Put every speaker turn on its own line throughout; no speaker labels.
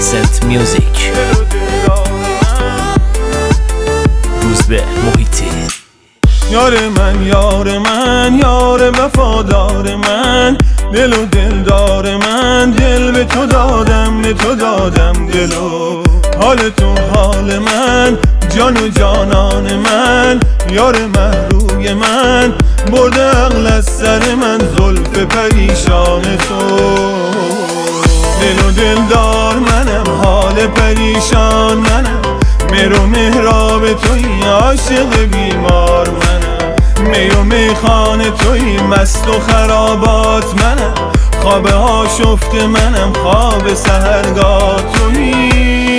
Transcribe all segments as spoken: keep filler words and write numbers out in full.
وینسنت میوزیک. روزبه محیطی.
یار من یار من یار وفادار من، دل و دلدار من، دل به تو دادم به تو دادم دلو. حال تو حال من، جان و جانان من، یار محروی من، برده عقل از سر من، زلف پریشان تو. دل و دلدار منم، حال پریشان منم، مهر و مهراب توی، عاشق بیمار منم، می و میخانه توی، مست و خرابات منم، خوابه ها شفت منم، خواب سحرگاه توی.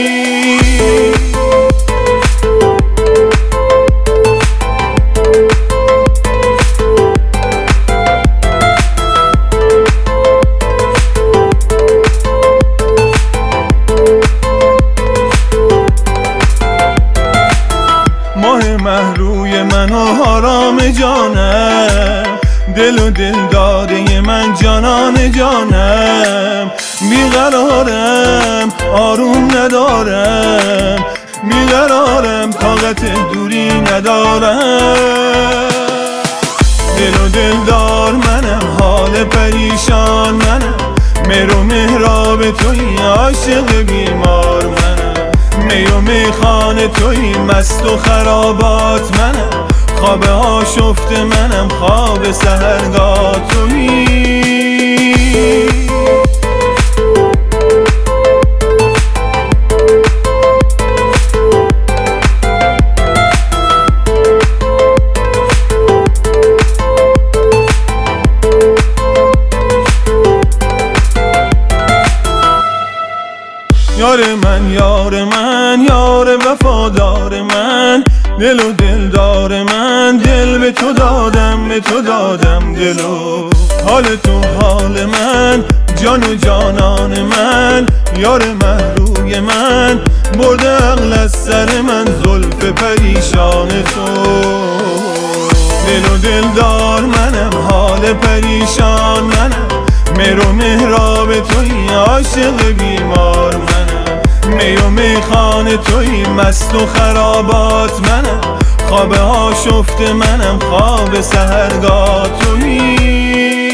ماه محروی من و حرام جانم، دل و دل داده من، جانان جانم. بیقرارم آروم ندارم، بیقرارم طاقت دوری ندارم. دل و دلدار منم، حال پریشان منم، مهر و مهراب توی، عاشق بیمار منم، می و میخانه توی، مست و خرابات منم، خوابه ها شفت منم، خواب سحرگاه توی. یار من یار من یار وفادار من، دل و دلدار من، دل به تو دادم به تو دادم دلو. حال تو حال من، جان و جانان من، یار محروی من، برده عقل از سر من، زلف پریشان تو. دل و دلدار منم، حال پریشان منم، مهر و مهراب توی، عاشق بیمار منم، می و میخانه توی، مست و خرابات منم، خوابه ها شفت منم، خواب سحرگاه توی.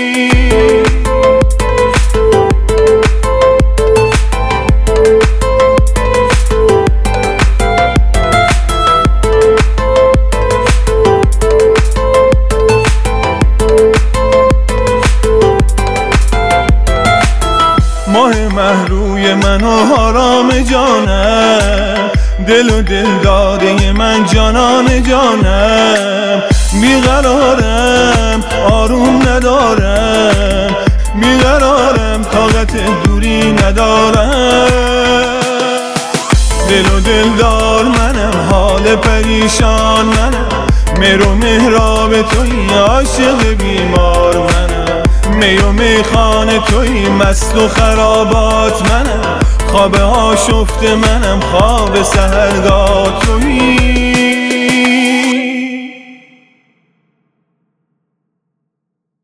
ماه محروی من و حرام جانم، دل و دل داده من، جانان جانم. بیقرارم آروم ندارم، بیقرارم طاقت دوری ندارم. دل و دلدار منم، حال پریشان منم، مهر و مهراب توی، عاشق بیمار منم، می و میخانه توی، مست و خرابات منم، خوابه ها شفت منم، خواب سحرگاه توی.